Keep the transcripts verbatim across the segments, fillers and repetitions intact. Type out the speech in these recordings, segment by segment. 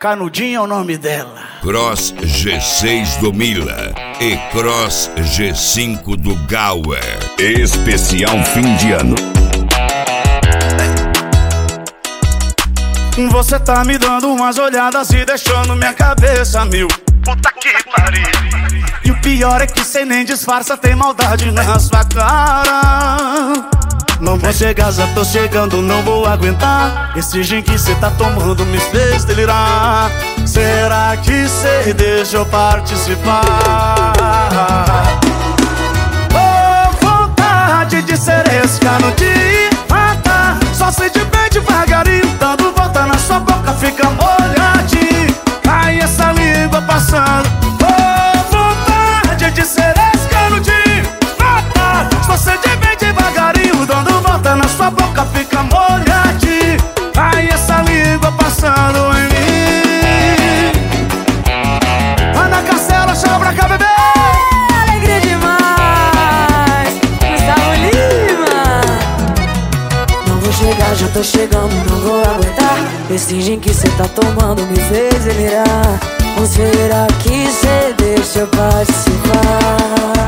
Canudinho é o nome dela. Cross G seis do Mila e Cross G cinco do Gauer. Especial fim de ano. Você tá me dando umas olhadas e deixando minha cabeça mil. Puta que pariu. E o pior é que cê nem disfarça, tem maldade na sua cara. Não vou chegar, já tô chegando, não vou aguentar. Esse gin que cê tá tomando me fez delirar. Será que cê deixa eu participar? Oh, vontade de ser esse cano de matar. Só sei de bem devagarinho, dando volta na sua boca, fica molhadinho. Ai, essa língua passando. Oh, vontade de ser esse cano de matar. Só sei de bem devagarinho, dando volta na sua boca, fica molhadinho. Ai, essa língua passando em mim. Ana Castela, chama pra cá, bebê. Alegria demais, Gustavo Lima. Não vou chegar, já tô chegando, não vou aguentar. Esse gin que cê tá tomando me fez delirar. Ou será que cê deixa eu participar?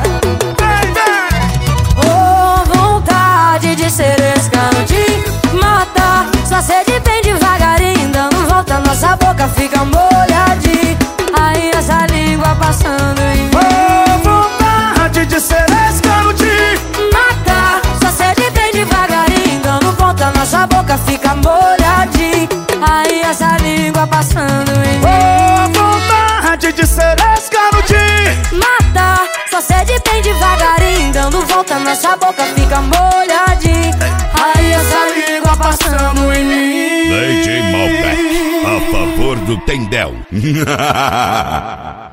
Oh, vontade de ser esse cano de matar. Só sede bem devagarinho, dando volta, nossa boca fica molhadinha. Aí essa língua passando em mim. Oh, vontade de ser esse cano de matar. Só sede bem devagarinho, dando volta, nossa boca fica molhadinha. Aí essa língua passando em mim. Oh, vontade de ser esse cano de matar. Só sede bem devagarinho, dando volta, nossa boca fica molhadinha. Aí essa língua passando em mim. D J Malbec, a favor do Tendel.